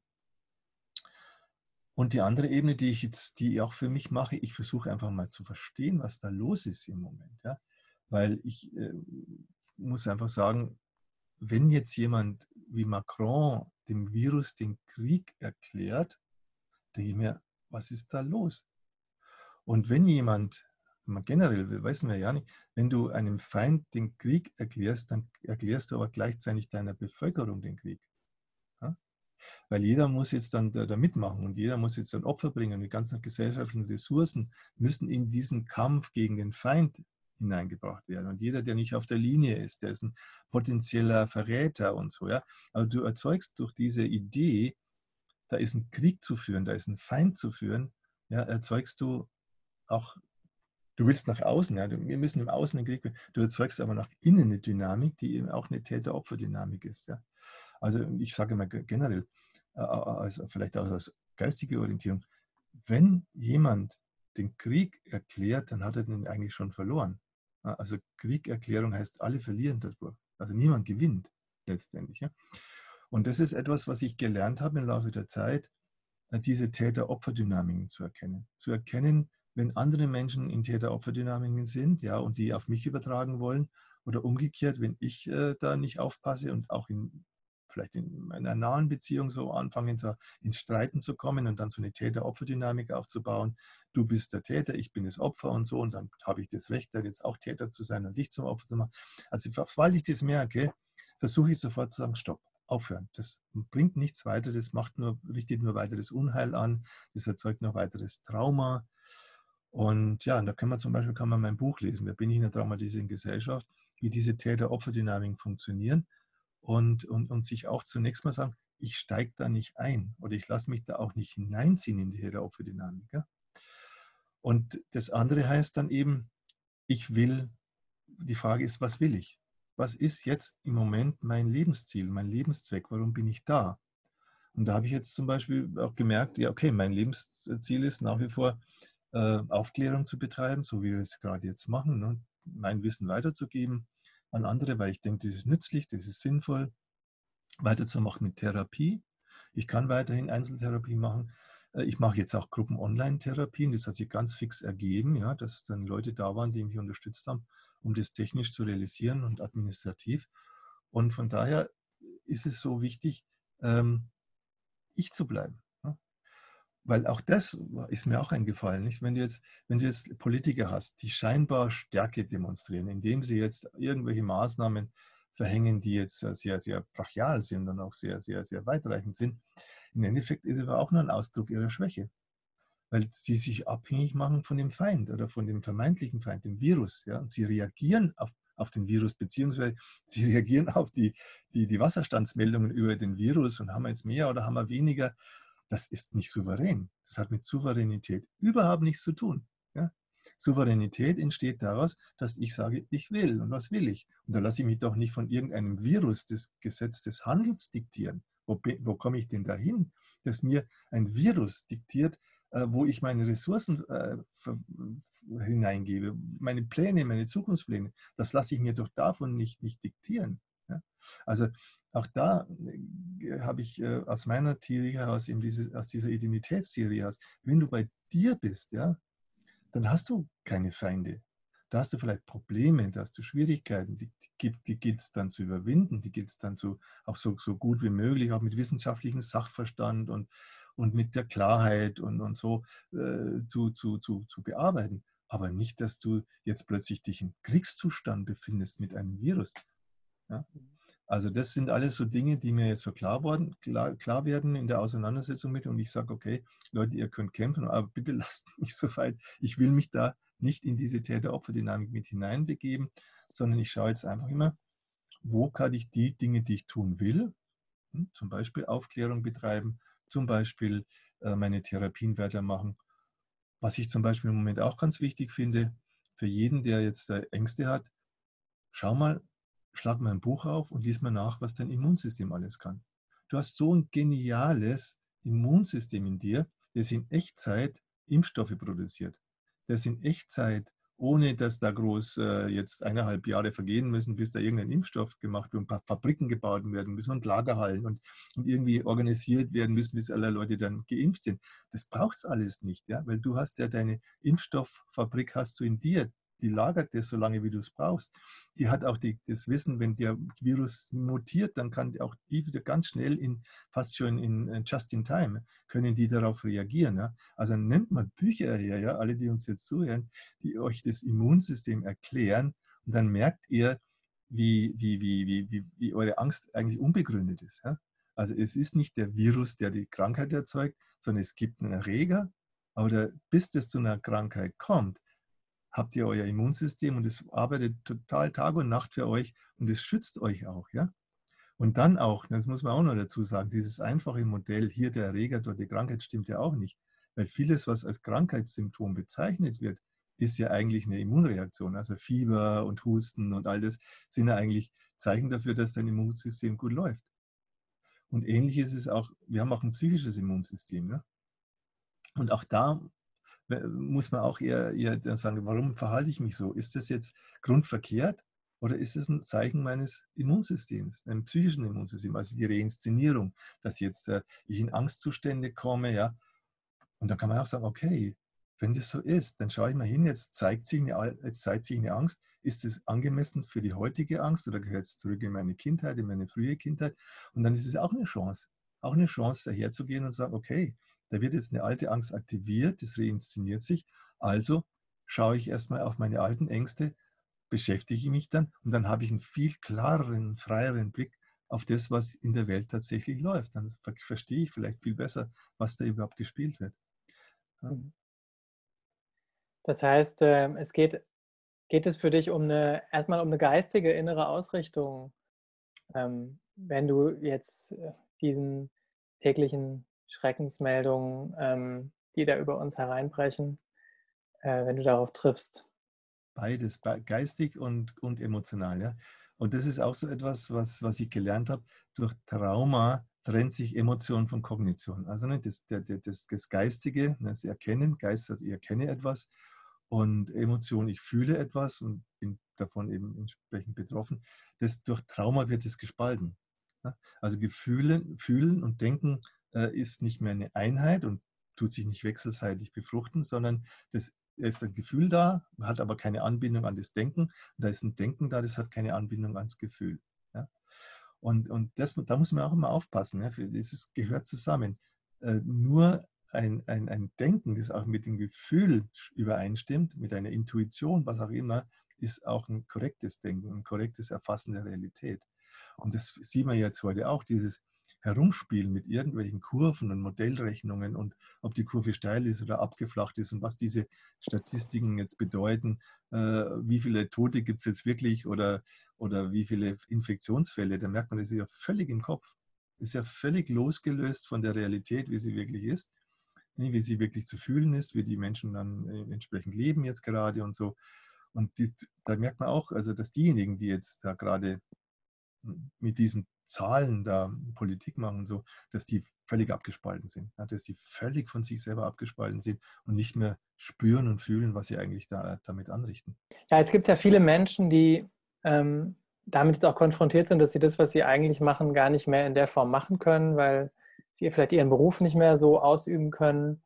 B: Und die andere Ebene, die ich jetzt, die ich auch für mich mache, ich versuche einfach mal zu verstehen, was da los ist im Moment. Ja? Weil ich äh, muss einfach sagen, wenn jetzt jemand wie Macron dem Virus den Krieg erklärt, denke ich mir, was ist da los? Und wenn jemand, generell wissen wir ja nicht, wenn du einem Feind den Krieg erklärst, dann erklärst du aber gleichzeitig deiner Bevölkerung den Krieg. Ja? Weil jeder muss jetzt dann da, da mitmachen und jeder muss jetzt ein Opfer bringen. Die ganzen gesellschaftlichen Ressourcen müssen in diesen Kampf gegen den Feind hineingebracht werden. Und jeder, der nicht auf der Linie ist, der ist ein potenzieller Verräter und so. Ja? Aber du erzeugst durch diese Idee, da ist ein Krieg zu führen, da ist ein Feind zu führen, ja, erzeugst du auch, du willst nach außen, ja, wir müssen im Außen den Krieg führen, du erzeugst aber nach innen eine Dynamik, die eben auch eine Täter-Opfer-Dynamik ist. Ja. Also ich sage mal generell, also vielleicht auch als geistige Orientierung, wenn jemand den Krieg erklärt, dann hat er den eigentlich schon verloren. Also Kriegerklärung heißt, alle verlieren dadurch. Also niemand gewinnt letztendlich. Ja. Und das ist etwas, was ich gelernt habe im Laufe der Zeit, diese Täter-Opfer-Dynamiken zu erkennen. Zu erkennen, wenn andere Menschen in Täter-Opfer-Dynamiken sind, ja, und die auf mich übertragen wollen, oder umgekehrt, wenn ich äh, da nicht aufpasse und auch in vielleicht in einer nahen Beziehung so anfangen, so ins Streiten zu kommen und dann so eine Täter-Opfer-Dynamik aufzubauen. Du bist der Täter, ich bin das Opfer und so, und dann habe ich das Recht, da jetzt auch Täter zu sein und dich zum Opfer zu machen. Also, weil ich das merke, versuche ich sofort zu sagen, stopp. Aufhören. Das bringt nichts weiter, das macht nur, richtet nur weiteres Unheil an, das erzeugt noch weiteres Trauma. Und ja, und da kann man zum Beispiel kann man mein Buch lesen, da bin ich in der traumatisierten Gesellschaft, wie diese Täter-Opfer-Dynamiken funktionieren und, und, und sich auch zunächst mal sagen, ich steige da nicht ein oder ich lasse mich da auch nicht hineinziehen in die Täter-Opfer-Dynamik. Ja? Und das andere heißt dann eben, ich will, die Frage ist, was will ich? Was ist jetzt im Moment mein Lebensziel, mein Lebenszweck? Warum bin ich da? Und da habe ich jetzt zum Beispiel auch gemerkt, ja, okay, mein Lebensziel ist nach wie vor äh, Aufklärung zu betreiben, so wie wir es gerade jetzt machen, ne? Mein Wissen weiterzugeben an andere, weil ich denke, das ist nützlich, das ist sinnvoll, weiterzumachen mit Therapie. Ich kann weiterhin Einzeltherapie machen. Ich mache jetzt auch Gruppen-Online-Therapien. Das hat sich ganz fix ergeben, ja, dass dann Leute da waren, die mich unterstützt haben, um das technisch zu realisieren und administrativ. Und von daher ist es so wichtig, ähm, ich zu bleiben. Ja. Weil auch das ist mir auch eingefallen. Nicht? Wenn du jetzt, wenn du jetzt Politiker hast, die scheinbar Stärke demonstrieren, indem sie jetzt irgendwelche Maßnahmen verhängen, die jetzt sehr, sehr brachial sind und auch sehr, sehr, sehr weitreichend sind. Im Endeffekt ist es aber auch nur ein Ausdruck ihrer Schwäche, weil sie sich abhängig machen von dem Feind oder von dem vermeintlichen Feind, dem Virus. Ja? Und sie reagieren auf, auf den Virus, beziehungsweise sie reagieren auf die, die, die Wasserstandsmeldungen über den Virus und haben wir jetzt mehr oder haben wir weniger. Das ist nicht souverän. Das hat mit Souveränität überhaupt nichts zu tun. Ja? Souveränität entsteht daraus, dass ich sage, ich will. Und was will ich? Und da lasse ich mich doch nicht von irgendeinem Virus das Gesetz des Handels diktieren. Wo, wo komme ich denn dahin, dass mir ein Virus diktiert, äh, wo ich meine Ressourcen äh, hineingebe, meine Pläne, meine Zukunftspläne? Das lasse ich mir doch davon nicht, nicht diktieren. Ja? Also auch da äh, habe ich äh, aus meiner Theorie heraus, eben diese, aus dieser Identitätstheorie heraus, wenn du bei dir bist, ja, dann hast du keine Feinde. Da hast du vielleicht Probleme, da hast du Schwierigkeiten, die, die, die gilt es dann zu überwinden, die gilt es dann zu, auch so, so gut wie möglich, auch mit wissenschaftlichem Sachverstand und, und mit der Klarheit und, und so äh, zu, zu, zu, zu bearbeiten. Aber nicht, dass du jetzt plötzlich dich im Kriegszustand befindest mit einem Virus. Ja? Also das sind alles so Dinge, die mir jetzt so klar, worden, klar, klar werden in der Auseinandersetzung mit. Und ich sage, okay, Leute, ihr könnt kämpfen, aber bitte lasst mich so weit. Ich will mich da nicht in diese Täter-Opfer-Dynamik mit hineinbegeben, sondern ich schaue jetzt einfach immer, wo kann ich die Dinge, die ich tun will, hm, zum Beispiel Aufklärung betreiben, zum Beispiel äh, meine Therapien weitermachen. Was ich zum Beispiel im Moment auch ganz wichtig finde, für jeden, der jetzt äh, Ängste hat, schau mal, schlag mal ein Buch auf und lies mal nach, was dein Immunsystem alles kann. Du hast so ein geniales Immunsystem in dir, das in Echtzeit Impfstoffe produziert. das in Echtzeit, ohne dass da groß äh, jetzt eineinhalb Jahre vergehen müssen, bis da irgendein Impfstoff gemacht wird, ein paar Fabriken gebaut werden müssen und Lagerhallen und, und irgendwie organisiert werden müssen, bis alle Leute dann geimpft sind. Das braucht es alles nicht, ja? Weil du hast ja deine Impfstofffabrik hast du in dir. Die lagert das so lange, wie du es brauchst. Die hat auch die, das Wissen, wenn der Virus mutiert, dann kann auch die wieder ganz schnell, in, fast schon in just in time, können die darauf reagieren. Ja? Also nehmt mal Bücher her, ja? Alle, die uns jetzt zuhören, die euch das Immunsystem erklären und dann merkt ihr, wie, wie, wie, wie, wie, wie eure Angst eigentlich unbegründet ist. Ja? Also es ist nicht der Virus, der die Krankheit erzeugt, sondern es gibt einen Erreger, aber bis das zu einer Krankheit kommt, habt ihr euer Immunsystem und es arbeitet total Tag und Nacht für euch und es schützt euch auch. Ja? Und dann auch, das muss man auch noch dazu sagen, dieses einfache Modell, hier der Erreger, dort die Krankheit, stimmt ja auch nicht. Weil vieles, was als Krankheitssymptom bezeichnet wird, ist ja eigentlich eine Immunreaktion. Also Fieber und Husten und all das sind ja eigentlich Zeichen dafür, dass dein Immunsystem gut läuft. Und ähnlich ist es auch, wir haben auch ein psychisches Immunsystem. Ne? Und auch da muss man auch eher, eher sagen, warum verhalte ich mich so? Ist das jetzt grundverkehrt oder ist es ein Zeichen meines Immunsystems, einem psychischen Immunsystem, also die Reinszenierung, dass jetzt äh, ich in Angstzustände komme, ja? Und dann kann man auch sagen, okay, wenn das so ist, dann schaue ich mal hin, jetzt zeigt sich eine, jetzt zeigt sich eine Angst, ist es angemessen für die heutige Angst oder gehört es zurück in meine Kindheit, in meine frühe Kindheit? Und dann ist es auch eine Chance, auch eine Chance daherzugehen und sagen, okay, da wird jetzt eine alte Angst aktiviert, das reinszeniert sich, also schaue ich erstmal auf meine alten Ängste, beschäftige mich dann und dann habe ich einen viel klareren, freieren Blick auf das, was in der Welt tatsächlich läuft. Dann verstehe ich vielleicht viel besser, was da überhaupt gespielt wird. Ja.
A: Das heißt, ähm, es geht, geht es für dich um eine, erstmal um eine geistige innere Ausrichtung, ähm, wenn du jetzt äh, diesen täglichen Schreckensmeldungen, ähm, die da über uns hereinbrechen, äh, wenn du darauf triffst.
B: Beides, geistig und, und emotional. Ja? Und das ist auch so etwas, was, was ich gelernt habe. Durch Trauma trennt sich Emotion von Kognition. Also ne, das, der, das, das Geistige, das Erkennen, Geist, also ich erkenne etwas und Emotion, ich fühle etwas und bin davon eben entsprechend betroffen. Das, durch Trauma wird es gespalten. Ja? Also Gefühle, Fühlen und Denken äh, ist nicht mehr eine Einheit und tut sich nicht wechselseitig befruchten, sondern das da ist ein Gefühl da, hat aber keine Anbindung an das Denken. Und da ist ein Denken da, das hat keine Anbindung ans Gefühl. Ja? Und, und das, da muss man auch immer aufpassen. Ja? Das gehört zusammen. Äh, nur ein, ein, ein Denken, das auch mit dem Gefühl übereinstimmt, mit einer Intuition, was auch immer, ist auch ein korrektes Denken, ein korrektes Erfassen der Realität. Und das sieht man jetzt heute auch, dieses Herumspielen mit irgendwelchen Kurven und Modellrechnungen und ob die Kurve steil ist oder abgeflacht ist und was diese Statistiken jetzt bedeuten, äh, wie viele Tote gibt es jetzt wirklich oder, oder wie viele Infektionsfälle, da merkt man, das ist ja völlig im Kopf. Das ist ja völlig losgelöst von der Realität, wie sie wirklich ist, wie sie wirklich zu fühlen ist, wie die Menschen dann entsprechend leben jetzt gerade und so. Und die, da merkt man auch, also dass diejenigen, die jetzt da gerade mit diesen Zahlen da Politik machen, so, dass die völlig abgespalten sind, ja, dass die völlig von sich selber abgespalten sind und nicht mehr spüren und fühlen, was sie eigentlich da, damit anrichten.
A: Ja, es gibt ja viele Menschen, die ähm, damit jetzt auch konfrontiert sind, dass sie das, was sie eigentlich machen, gar nicht mehr in der Form machen können, weil sie vielleicht ihren Beruf nicht mehr so ausüben können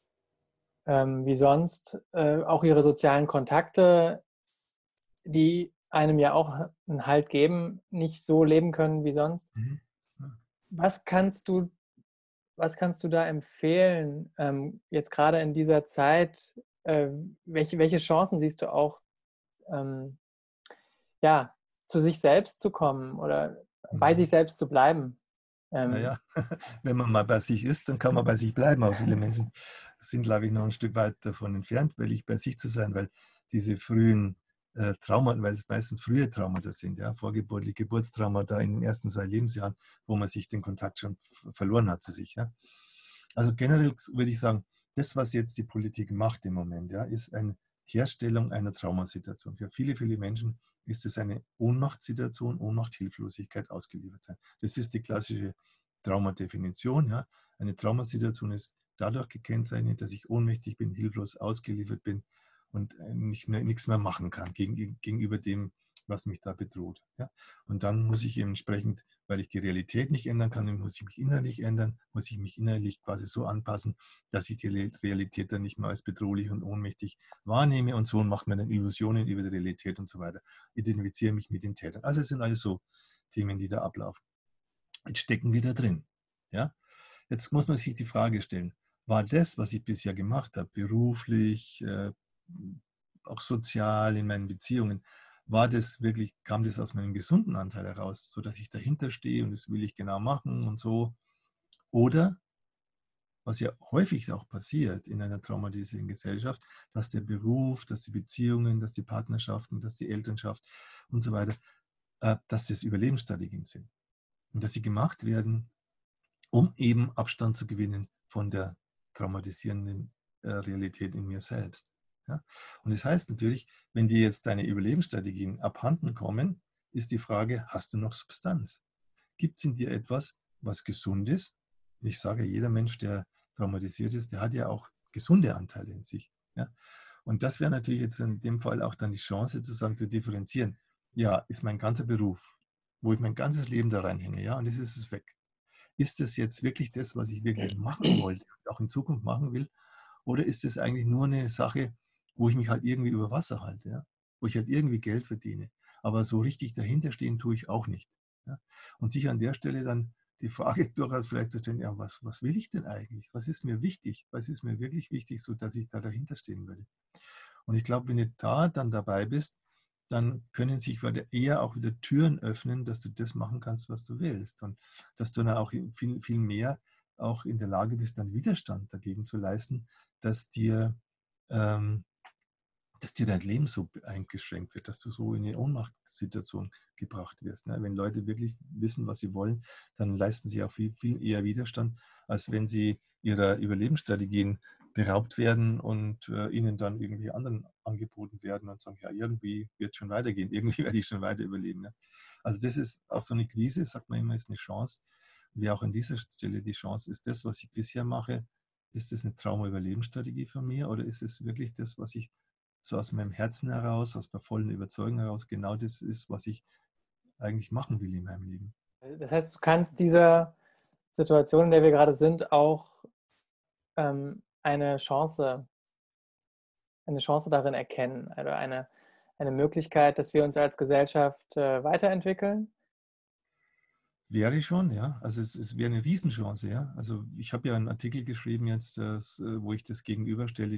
A: ähm, wie sonst. Äh, auch ihre sozialen Kontakte, die einem ja auch einen Halt geben, nicht so leben können wie sonst.
B: Mhm. Ja.
A: Was kannst du, was kannst du da empfehlen, ähm, jetzt gerade in dieser Zeit, äh, welche, welche Chancen siehst du auch, ähm, ja, zu sich selbst zu kommen oder bei
B: Mhm.
A: sich selbst zu bleiben? Ähm,
B: Naja, wenn man mal bei sich ist, dann kann man bei sich bleiben. Aber viele Menschen sind, glaube ich, noch ein Stück weit davon entfernt, wirklich bei sich zu sein, weil diese frühen äh, Traumata, weil es meistens frühe Traumata sind, ja, vorgeburtliche Geburtstraumata in den ersten zwei Lebensjahren, wo man sich den Kontakt schon verloren hat zu sich. Ja. Also generell würde ich sagen, das, was jetzt die Politik macht im Moment, ja, ist eine Herstellung einer Traumasituation. Für viele, viele Menschen ist es eine Ohnmachtssituation, Ohnmacht, Hilflosigkeit, ausgeliefert sein. Das ist die klassische Traumadefinition. Ja. Eine Traumasituation ist dadurch gekennzeichnet, dass ich ohnmächtig bin, hilflos ausgeliefert bin und nicht mehr, nichts mehr machen kann gegen, gegenüber dem, was mich da bedroht. Ja? Und dann muss ich entsprechend, weil ich die Realität nicht ändern kann, muss ich mich innerlich ändern, muss ich mich innerlich quasi so anpassen, dass ich die Realität dann nicht mehr als bedrohlich und ohnmächtig wahrnehme und so und mache mir dann Illusionen über die Realität und so weiter. Identifiziere mich mit den Tätern. Also es sind alles so Themen, die da ablaufen. Jetzt stecken wir da drin. Ja? Jetzt muss man sich die Frage stellen, war das, was ich bisher gemacht habe, beruflich, äh, auch sozial in meinen Beziehungen, war das wirklich, kam das aus meinem gesunden Anteil heraus, sodass ich dahinter stehe und das will ich genau machen und so? Oder, was ja häufig auch passiert in einer traumatisierten Gesellschaft, dass der Beruf, dass die Beziehungen, dass die Partnerschaften, dass die Elternschaft und so weiter, äh, dass das Überlebensstrategien sind. Und dass sie gemacht werden, um eben Abstand zu gewinnen von der traumatisierenden äh, Realität in mir selbst. Ja? Und das heißt natürlich, wenn dir jetzt deine Überlebensstrategien abhanden kommen, ist die Frage, hast du noch Substanz? Gibt es in dir etwas, was gesund ist? Ich sage, jeder Mensch, der traumatisiert ist, der hat ja auch gesunde Anteile in sich. Ja? Und das wäre natürlich jetzt in dem Fall auch dann die Chance, zu sagen, zu differenzieren. Ja, ist mein ganzer Beruf, wo ich mein ganzes Leben da reinhänge, ja, und das ist es weg. Ist das jetzt wirklich das, was ich wirklich machen wollte und auch in Zukunft machen will? Oder ist es eigentlich nur eine Sache, wo ich mich halt irgendwie über Wasser halte, ja? Wo ich halt irgendwie Geld verdiene? Aber so richtig dahinter stehen tue ich auch nicht. Ja? Und sich an der Stelle dann die Frage durchaus vielleicht zu stellen, ja, was, was will ich denn eigentlich? Was ist mir wichtig? Was ist mir wirklich wichtig, sodass ich da dahinter stehen würde? Und ich glaube, wenn du da dann dabei bist, dann können sich eher auch wieder Türen öffnen, dass du das machen kannst, was du willst. Und dass du dann auch viel, viel mehr auch in der Lage bist, dann Widerstand dagegen zu leisten, dass dir, ähm, dass dir dein Leben so eingeschränkt wird, dass du so in eine Ohnmachtssituation gebracht wirst. Ne? Wenn Leute wirklich wissen, was sie wollen, dann leisten sie auch viel, viel eher Widerstand, als wenn sie ihrer Überlebensstrategien beraubt werden und äh, ihnen dann irgendwie anderen angeboten werden und sagen, ja, irgendwie wird es schon weitergehen, irgendwie werde ich schon weiter überleben. Ne? Also das ist auch so eine Krise, sagt man immer, ist eine Chance. Wie auch an dieser Stelle die Chance, ist das, was ich bisher mache, ist das eine Trauma-Überlebensstrategie von mir oder ist es wirklich das, was ich so aus meinem Herzen heraus, aus der vollen Überzeugung heraus, genau das ist, was ich eigentlich machen will in meinem Leben.
A: Das heißt, du kannst dieser Situation, in der wir gerade sind, auch ähm, eine Chance, eine Chance darin erkennen, also eine, eine Möglichkeit, dass wir uns als Gesellschaft äh, weiterentwickeln.
B: Wäre schon, ja. Also es, es wäre eine Riesenchance, ja. Also ich habe ja einen Artikel geschrieben jetzt, das, wo ich das gegenüberstelle,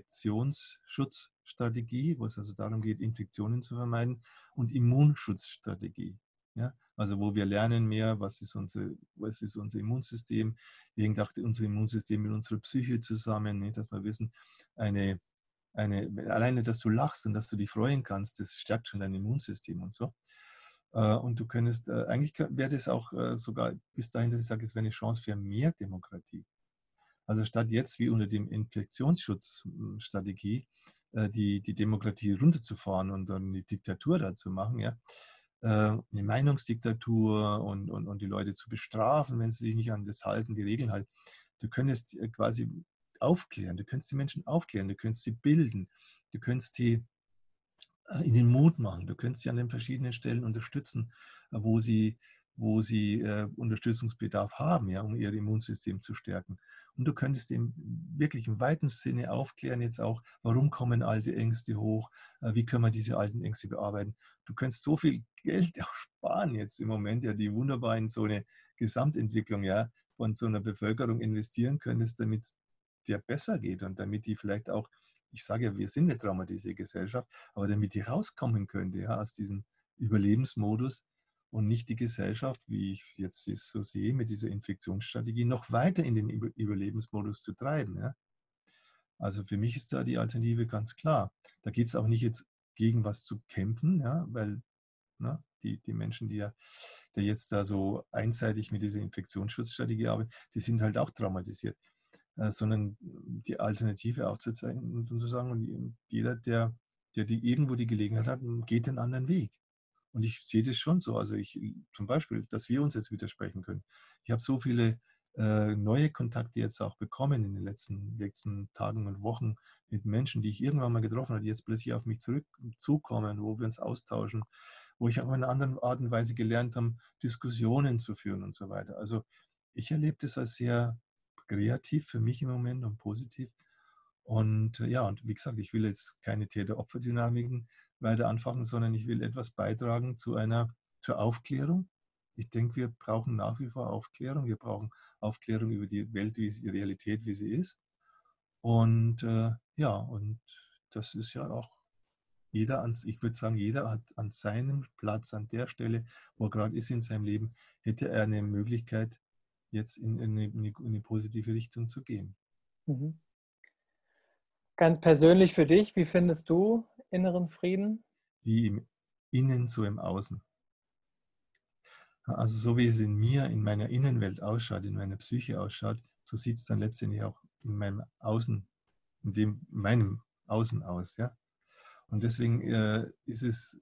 B: Infektionsschutzstrategie, wo es also darum geht, Infektionen zu vermeiden, und Immunschutzstrategie. Ja? Also wo wir lernen mehr, was ist, unsere, was ist unser Immunsystem, wie hängt auch unser Immunsystem mit unserer Psyche zusammen, ne? Dass wir wissen, eine, eine, alleine, dass du lachst und dass du dich freuen kannst, das stärkt schon dein Immunsystem und so. Und du könntest, eigentlich wäre das auch sogar bis dahin, dass ich sage, es wäre eine Chance für mehr Demokratie. Also statt jetzt wie unter dem Infektionsschutzstrategie die, die Demokratie runterzufahren und dann eine Diktatur da zu machen, ja, eine Meinungsdiktatur und, und, und die Leute zu bestrafen, wenn sie sich nicht an das halten, die Regeln halten. Du könntest quasi aufklären, du könntest die Menschen aufklären, du könntest sie bilden, du könntest die ihnen Mut machen. Du könntest sie an den verschiedenen Stellen unterstützen, wo sie, wo sie äh, Unterstützungsbedarf haben, ja, um ihr Immunsystem zu stärken. Und du könntest im wirklich im weiten Sinne aufklären jetzt auch, warum kommen alte Ängste hoch, äh, wie können wir diese alten Ängste bearbeiten. Du könntest so viel Geld auch sparen jetzt im Moment, ja, die wunderbar in so eine Gesamtentwicklung, ja, von so einer Bevölkerung investieren könntest, damit es dir besser geht und damit die vielleicht auch, ich sage ja, wir sind eine traumatisierte Gesellschaft, aber damit die rauskommen könnte, ja, aus diesem Überlebensmodus und nicht die Gesellschaft, wie ich jetzt es so sehe, mit dieser Infektionsstrategie noch weiter in den Überlebensmodus zu treiben. Ja. Also für mich ist da die Alternative ganz klar. Da geht es auch nicht jetzt gegen was zu kämpfen, ja, weil na, die, die Menschen, die ja die jetzt da so einseitig mit dieser Infektionsschutzstrategie arbeiten, die sind halt auch traumatisiert. Äh, sondern die Alternative aufzuzeigen und zu sagen, und jeder, der, der die irgendwo die Gelegenheit hat, geht den anderen Weg. Und ich sehe das schon so. Also ich zum Beispiel, dass wir uns jetzt widersprechen können. Ich habe so viele äh, neue Kontakte jetzt auch bekommen in den letzten, letzten Tagen und Wochen mit Menschen, die ich irgendwann mal getroffen habe, die jetzt plötzlich auf mich zurück zukommen, wo wir uns austauschen, wo ich auch in einer anderen Art und Weise gelernt habe, Diskussionen zu führen und so weiter. Also ich erlebe das als sehr kreativ für mich im Moment und positiv. Und äh, ja, und wie gesagt, ich will jetzt keine Täter-Opfer-Dynamiken weiter anfangen, sondern ich will etwas beitragen zu einer, zur Aufklärung. Ich denke, wir brauchen nach wie vor Aufklärung. Wir brauchen Aufklärung über die Welt, wie sie, die Realität, wie sie ist. Und äh, ja, und das ist ja auch jeder, an, ich würde sagen, jeder hat an seinem Platz, an der Stelle, wo er gerade ist in seinem Leben, hätte er eine Möglichkeit, jetzt in, in, eine, in eine positive Richtung zu gehen.
A: Mhm. Ganz persönlich für dich, wie findest du inneren Frieden?
B: Wie im Innen, so im Außen. Also so wie es in mir, in meiner Innenwelt ausschaut, in meiner Psyche ausschaut, so sieht es dann letztendlich auch in meinem Außen, in dem, in meinem Außen aus. Ja? Und deswegen äh, ist es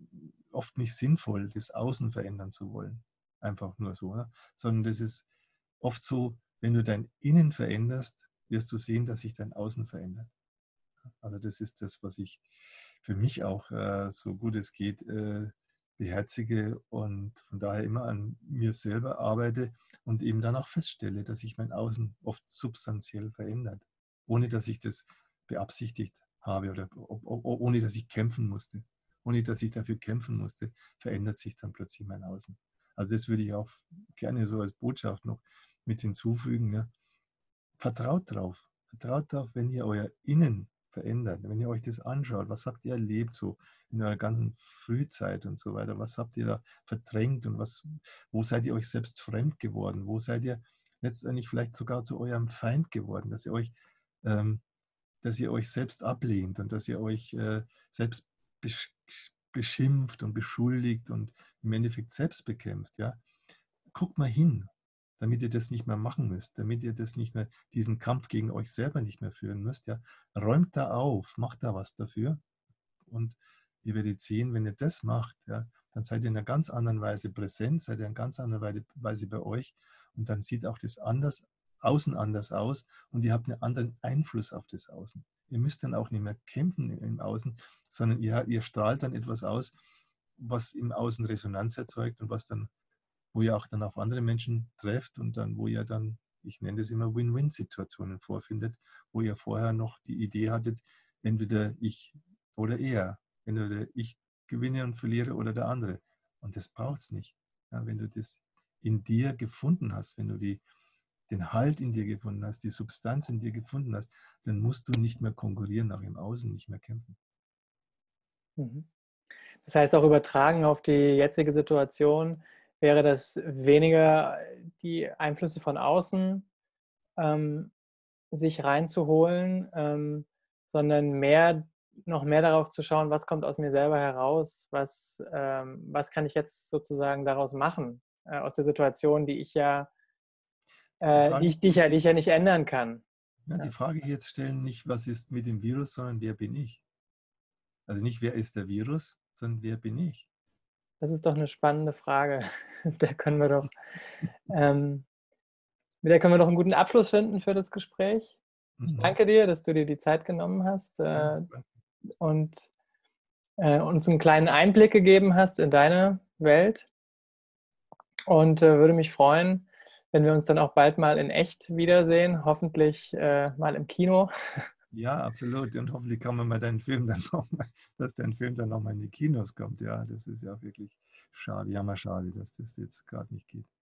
B: oft nicht sinnvoll, das Außen verändern zu wollen. Einfach nur so. Ne? Sondern das ist oft so, wenn du dein Innen veränderst, wirst du sehen, dass sich dein Außen verändert. Also das ist das, was ich für mich auch, äh, so gut es geht, äh, beherzige und von daher immer an mir selber arbeite und eben dann auch feststelle, dass sich mein Außen oft substanziell verändert, ohne dass ich das beabsichtigt habe oder ohne dass ich kämpfen musste. Ohne dass ich dafür kämpfen musste, verändert sich dann plötzlich mein Außen. Also das würde ich auch gerne so als Botschaft noch mit hinzufügen. Ja. Vertraut drauf. Vertraut darauf, wenn ihr euer Innen verändert, wenn ihr euch das anschaut, was habt ihr erlebt so in eurer ganzen Frühzeit und so weiter, was habt ihr da verdrängt und was, wo seid ihr euch selbst fremd geworden, wo seid ihr letztendlich vielleicht sogar zu eurem Feind geworden, dass ihr euch, ähm, dass ihr euch selbst ablehnt und dass ihr euch äh, selbst besch beschimpft und beschuldigt und im Endeffekt selbst bekämpft, ja. Guckt mal hin, damit ihr das nicht mehr machen müsst, damit ihr das nicht mehr, diesen Kampf gegen euch selber nicht mehr führen müsst, ja, räumt da auf, macht da was dafür und ihr werdet sehen, wenn ihr das macht, ja, dann seid ihr in einer ganz anderen Weise präsent, seid ihr in einer ganz anderen Weise bei euch und dann sieht auch das anders, Außen anders aus und ihr habt einen anderen Einfluss auf das Außen. Ihr müsst dann auch nicht mehr kämpfen im Außen, sondern ihr, ihr strahlt dann etwas aus, was im Außen Resonanz erzeugt und was dann, wo ihr auch dann auf andere Menschen trefft und dann, wo ihr dann, ich nenne das immer Win-Win-Situationen vorfindet, wo ihr vorher noch die Idee hattet, entweder ich oder er, entweder ich gewinne und verliere oder der andere. Und das braucht es nicht. Ja, wenn du das in dir gefunden hast, wenn du die, den Halt in dir gefunden hast, die Substanz in dir gefunden hast, dann musst du nicht mehr konkurrieren, auch im Außen nicht mehr kämpfen.
A: Mhm. Das heißt, auch übertragen auf die jetzige Situation wäre das weniger die Einflüsse von außen ähm, sich reinzuholen, ähm, sondern mehr, noch mehr darauf zu schauen, was kommt aus mir selber heraus, was, ähm, was kann ich jetzt sozusagen daraus machen, äh, aus der Situation, die ich ja,
B: Die
A: äh, die
B: Frage,
A: ich, die ich ja, die ich ja nicht ändern kann.
B: ja, die
A: Ja,
B: Frage jetzt stellen nicht, was ist mit dem Virus, sondern wer bin ich? Also nicht, wer ist der Virus, sondern wer bin ich?
A: das ist doch eine spannende Frage. Da können wir doch, ähm, mit der können wir doch einen guten Abschluss finden für das Gespräch. Ich
B: Mhm.
A: danke dir, dass du dir die Zeit genommen hast,
B: Ja,
A: äh,
B: danke.
A: und äh, uns einen kleinen Einblick gegeben hast in deine Welt. Und äh, würde mich freuen, wenn wir uns dann auch bald mal in echt wiedersehen, hoffentlich äh, mal im Kino.
B: Ja, absolut. Und hoffentlich kann man mal deinen Film dann nochmal, dass dein Film dann nochmal in die Kinos kommt. Ja, das ist ja wirklich schade, jammerschade, dass das jetzt gerade nicht geht.